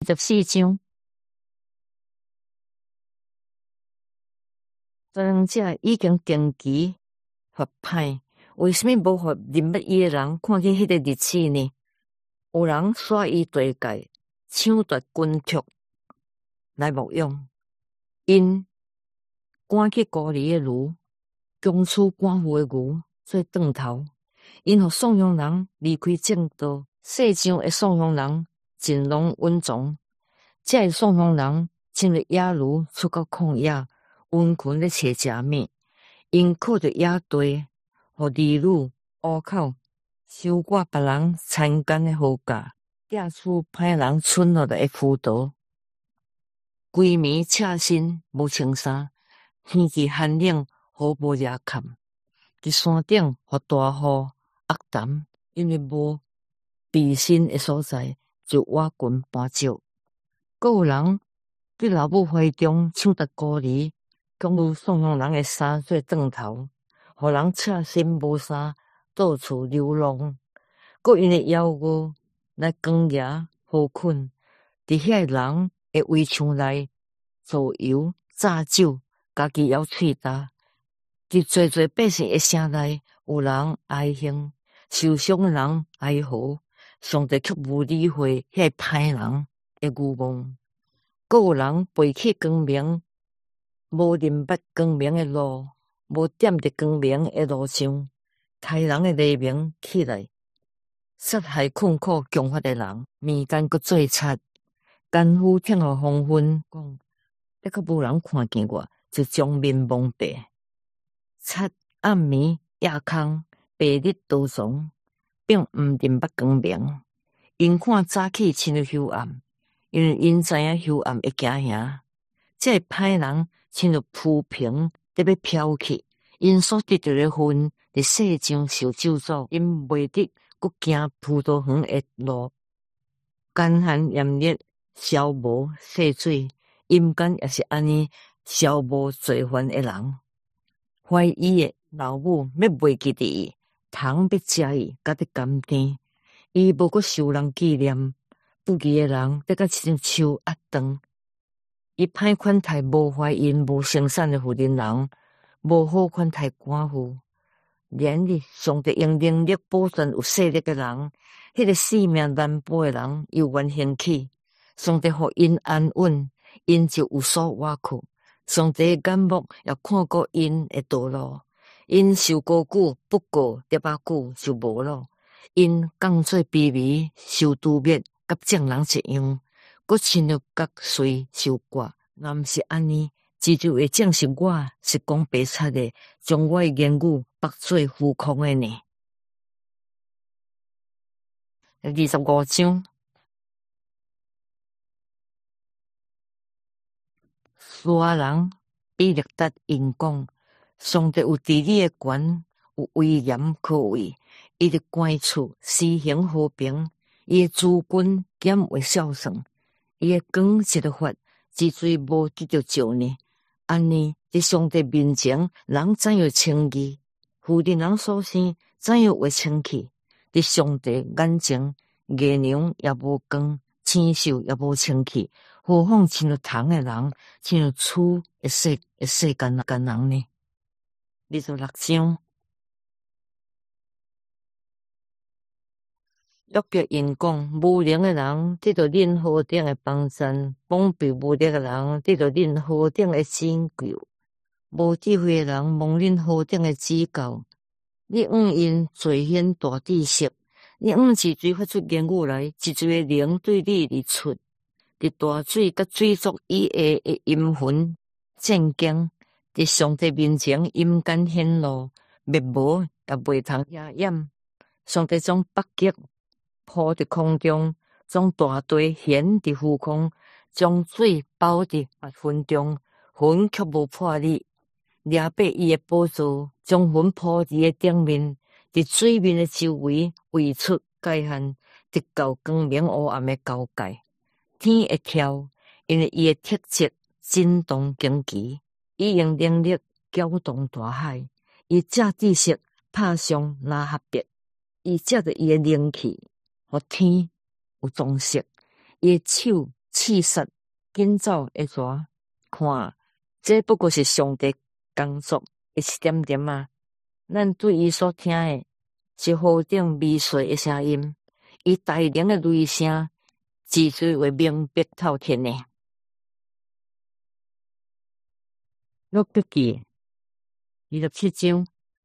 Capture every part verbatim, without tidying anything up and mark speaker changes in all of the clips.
Speaker 1: 十四章，豺狼者已经定期发派，为什么无互认捌伊诶人看见迄个日子呢？有人耍伊地界，抢夺军thuộc来牧养，因赶去孤儿诶牛，供出官府诶牛做断头，因互送养人离开正道，世上诶送养人尽拢稳重，这诶送养人亲着野牛出到旷野，温群咧找食物，因靠着野地，互儿女乌口，收割别人参奸诶好价，摘取歹人剩落来诶浮屠，规暝赤身无穿衫，天气寒冷，好无热坎，伫山顶互大雨压淡，因为无避身诶所在，就挖群搬走。阁有人对老母怀中抢夺孤儿，讲有送养人诶衫做断头，互人赤身无衫，到处流浪。阁因为妖恶来光夜好困，伫遐人诶围墙内做油榨酒，家己枵喙焦。伫侪侪百姓诶城内，有人哀兴，受伤诶人哀嚎，上帝却无理会遐歹人诶愚妄。阁有人背弃光明，无认捌光明诶路，无踮伫光明诶路上，杀人诶黎明起来，杀害困苦强发诶人，面间阁做贼，奸夫听互黄昏讲，抑阁无人看见我，就将面蒙蔽。贼暗暝夜空，白日多藏，并毋认捌光明。因看早起亲像幽暗，因为因知影幽暗会惊吓。这歹人亲像浮萍，得要飘去。因所得到诶份，伫世上受咒诅，因袂得阁行葡萄园诶路。干旱炎热，消无细水，阴间也是安尼消无罪犯诶人。怀伊诶老母要袂记得伊，虫要食伊，甲得甘甜。伊无阁受人纪念，不义诶人得甲亲像压断。伊歹款待无怀孕、无生产诶妇人人，无好款待寡妇。连日上帝用能力保全有势力诶人，迄个性命难保诶人又愿兴起。上帝互因安稳，因就有所挖去。上帝诶眼目也看过因诶道路，因受过久，不过跌啊久就无咯。因降做卑微，受诛灭，甲匠人一样，阁亲像角碎受割。若毋是安尼，至少会证实我是讲白贼诶，将我诶言语绑做虚空诶呢。二十五章。苏阿人比勒达因讲，上帝有治理诶权，有威严可畏，伊伫关处施行和平，伊诶诸君减为孝顺，伊诶光一个发，之水无得着照呢。安尼伫上帝面前，人怎样称义？妇人人所生怎样会清气？伫上帝眼前，月亮也无光，星宿也无清气。何况亲像虫诶人，亲像厝诶世诶世间间人呢？二十六章。约伯因讲，无能诶人得到恁何等诶帮衬，帮庇无力诶人得到恁何等诶拯救，无智慧诶人蒙恁何等诶指教。你愿因罪显大知识，你愿是水发出言语来，一嘴诶灵对你而出。伫大水甲水族以下诶阴魂战惊，伫上帝面前阴间显露，灭无也袂通遮掩。上帝将北极铺伫空中，将大地悬伫虚空，将水包伫密云中，云却无破裂。掠爬伊诶宝座，将云铺伫诶顶面，伫水面诶周围围出界限，直到光明黑暗诶交界。天会跳，因为伊诶特质震动惊奇，伊用能力搅动大海，伊借知识拍伤拉合别，伊借着伊诶灵气，互天有装饰，伊诶手刺杀，紧走会蛇，看，这不过是上帝工作一点点啊。咱对伊所听的，是何等微碎的声音，伊大能的雷声，至最为明白透天的。约伯记二十七章，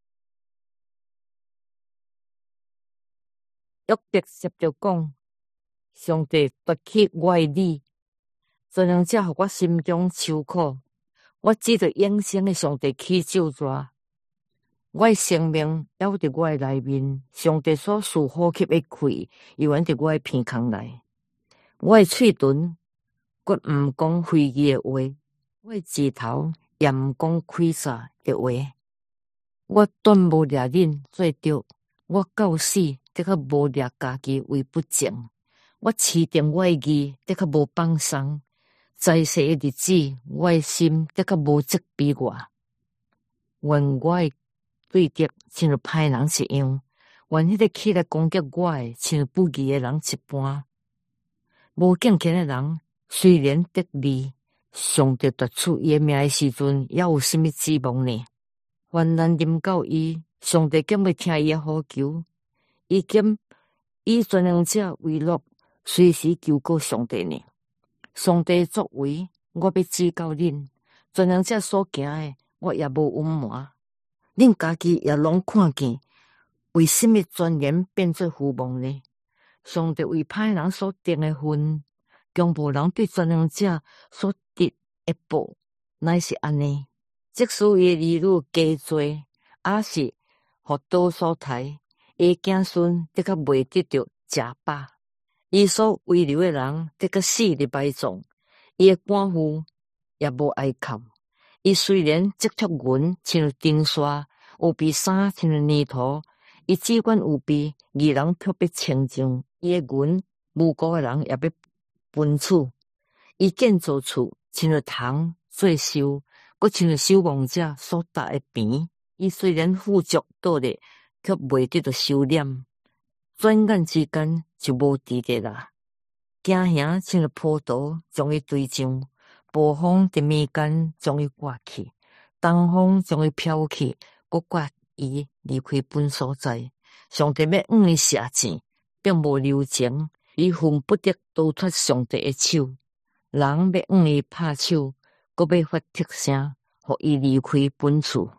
Speaker 1: 约伯接着讲，上帝夺去我的理，全能者互我心中愁苦，我指着永生的上帝起咒詛，我的生命还伫我的内面，上帝所赐呼吸的气，又还伫我的鼻孔内，我的喙唇，我毋讲非义的话，我的指头也毋讲亏诈的话，我断无掠恁做着，我到死得较无掠家己为不正，我持定我的义得较无放松，在世的日子，我的心得较无责备我，愿我的对敌亲像歹人一样，愿迄个起来攻击我的亲像不义的人一般，无敬虔的人虽然得利，上帝夺取伊的命的时阵，还有甚物指望呢？患难临到伊，上帝竟要听伊的呼求，伊竟以全能者为乐，随时求告上帝呢。上帝作为，我要指教恁；全能者所行的，我也无隐瞒。恁家己也拢看见，为甚物尊严变做虚妄呢？上帝为歹人所定的份，强无人对全能者所得的报，乃是安尼。即使伊儿女加多，也是互刀所刣，伊子孙得较袂得着食饱，伊所遗留的人得较死里埋葬，伊的官夫也无哀哭。伊虽然积蓄云亲像尘沙，有比衫亲像泥土，伊只管有比义人特别清净，伊的云无辜的人也要分处。伊建造厝亲像虫做收，搁亲像守望者所搭的边。伊虽然富足倒咧，却袂得到收敛，转眼之间就无伫咧啦。惊吓亲像波涛将伊堆上，暴风伫暝间将伊刮去，东风将伊飘去，搁刮伊离开本所在。上帝要往伊射箭，并无留情，伊恨不得逃脱上帝的手。人要往伊拍手，搁要发特声，互伊离开本厝。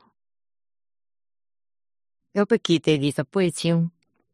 Speaker 1: 约伯记第二十八章，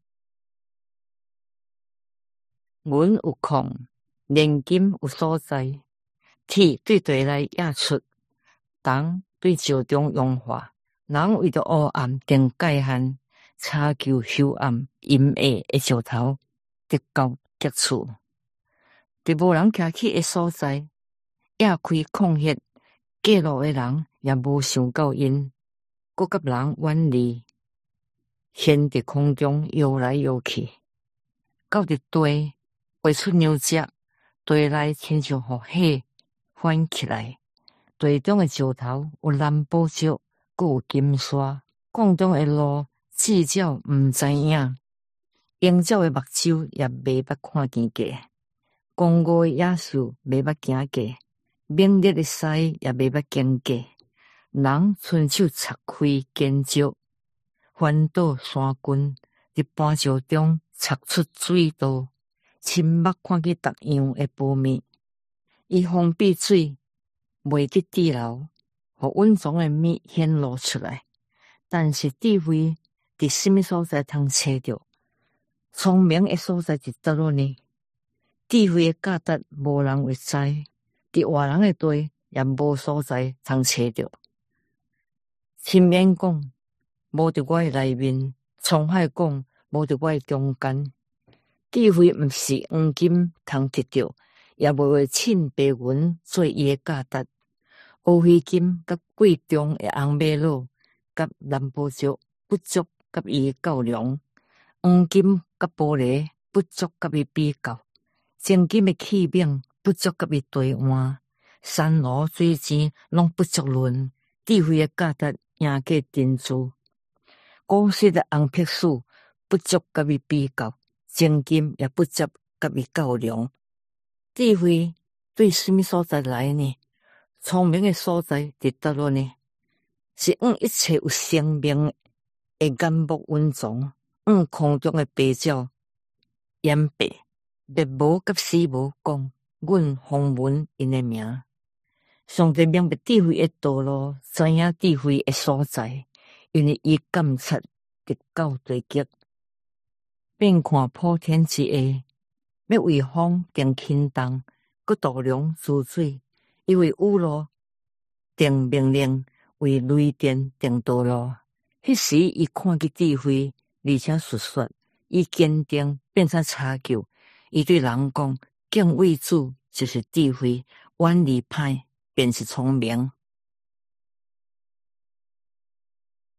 Speaker 1: 云有空，连金有所在，铁对地来压出，铜对石中融化。人为着黑暗定界限，查求幽暗阴暗的石头，得到极处。伫无人徛起的所在，压开空隙，过路的人也无想到因，搁甲人远离。悬伫空中摇来摇去，到伫地画出牛只，地内亲像互火翻起来。地中的石头有蓝宝石，阁有金沙。宫中的路，智鸟毋知影，鹰鸟的目睭也袂捌看见过。公牛的野兽袂捌行过，猛烈的狮也袂捌经过。人伸手拆开坚石。翻倒山群，伫磐石中插出水道，亲目看见逐样的报灭。伊封闭水，袂得滴流，互稳重的物显露出来。但是智慧伫什么所在通找着？聪明的所在是倒落呢？智慧的价值无人会知，伫活人的地也无所在通找着。亲免讲。无伫我的内面，沧海讲无伫我的中间。智慧毋是黄金通得着，也无会凊白云做伊的价值。乌灰金甲贵重的红玛瑙，甲蓝宝石不足甲伊的较量。黄金甲玻璃不足甲伊比较。精金的器皿不足甲伊兑换。山罗水晶拢不足论。智慧的价值赢过珍珠。古实的红碧树不足甲伊比较，精金也不足甲伊较量。智慧对什么所在来呢？聪明的所在伫倒落呢？是用一切有生命的眼目温存，用空中的白鸟掩蔽，别无甲死无讲，阮访问因的名。上帝明白智慧的道路，知影智慧的所在，因为伊监察直到地极，遍看普天之下，要为风定轻重，佮度量滋水，伊为雨露定命令，为雷电定道路。迄时伊看见智慧，而且述说，伊坚定变成查究。伊对人讲：敬畏主就是智慧，远离歹便是聪明。